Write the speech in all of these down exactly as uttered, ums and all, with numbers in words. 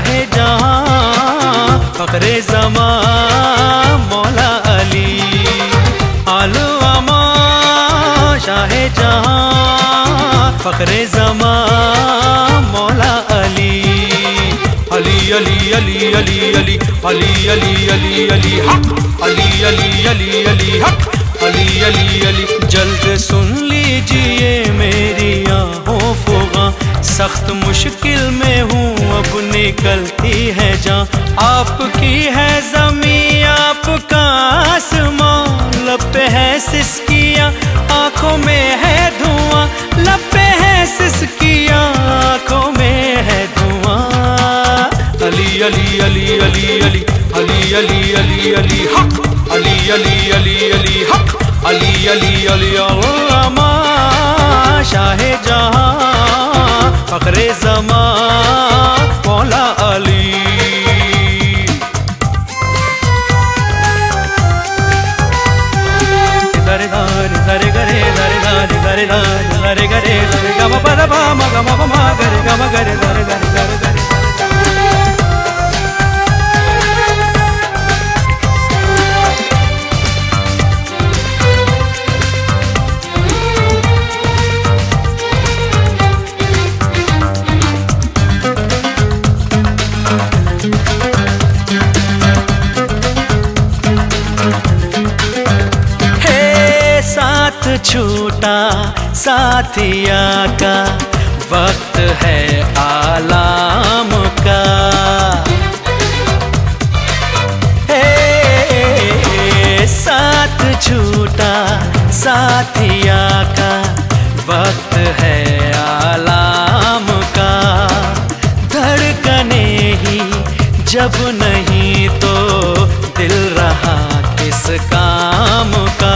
शाहे जहां फखरे ज़मां मौला अली। आलो अमा शाहे जहां फखरे ज़मां मौला अली। अली अली अली अली अली अली अली अली अली हक अली अली अली अली हक अली अली अली। जल्द सुन लीजिए मेरी आहों फुगा, सख्त मुश्किल में हूँ अब निकलती है जान। आपकी है ज़मीं आपका आसमां, लब पे है सिसकियाँ आँखों में है धुआं, लब पे है सिसकियाँ आँखों में है धुआं। अली अली अली अली अली अली अली अली अली हक अली अली अली अली हक अली अली अली अल्लामा शाहे जहां फखरे ज़मां मौला अली। दरे दारे दरे गरे दरे दारे दरे दारे दरे गरे दरे गम पद पा म गम प म गरे गम गरे दरे दरे दरे दरे। छूटा साथिया का वक्त है आलाम का, हे साथ छूटा साथिया का वक्त है आलाम का। धड़कने ही जब नहीं तो दिल रहा किस काम का।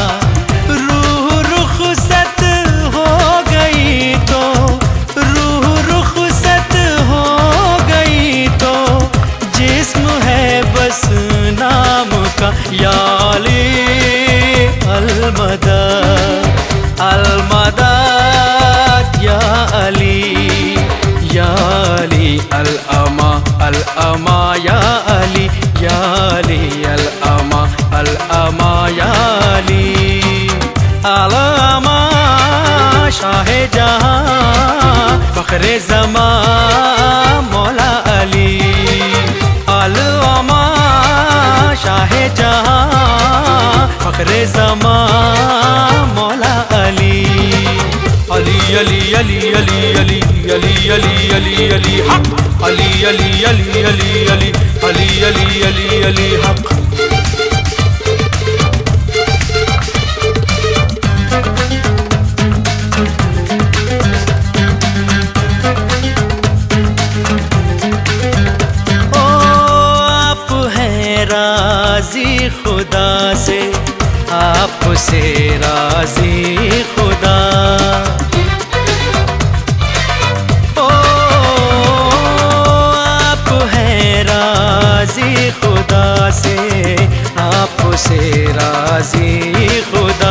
या अली अलमदद अलमदद या अली या अली अल अमा अल अमा या अली या अली अल अमा अल अमा या अली। अल अमा शाहे जहां फखरे ज़मां मौला अली। अल अमा शाहे जहां फखरे ज़मां मौला अली। अली अली अली अली अली अली अली अली अली हक अली अली अली अली अली अली अली अली अली हक। राज़ी खुदा से आपसे राज़ी खुदा, ओ आप हैं राज़ी खुदा से आपसे राज़ी खुदा।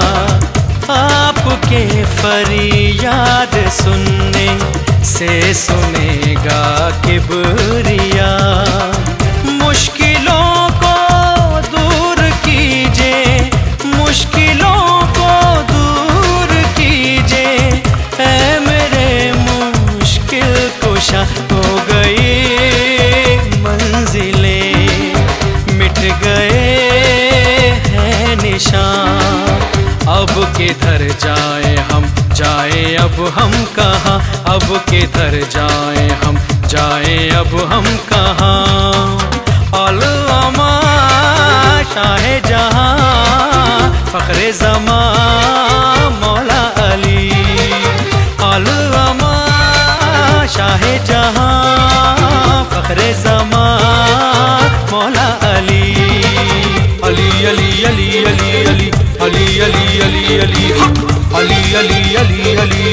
आपके फरियाद सुनने से सुनेगा किबरिया। मुश्किलों को दूर कीजिए मुश्किलों को दूर कीजिए, ऐ मेरे मुश्किल कुशा। हो गई मंजिलें मिट गए हैं निशान, अब किधर जाए हम जाए अब हम कहाँ, अब किधर जाए हम जाए अब हम कहाँ। अल अमा शाहे जहां फखरे ज़मां मौला अली। अल अमा शाहे जहां फखरे ज़मां मौला अली। अली अली अली अली अली अली अली अली अली हक अली अली अली अली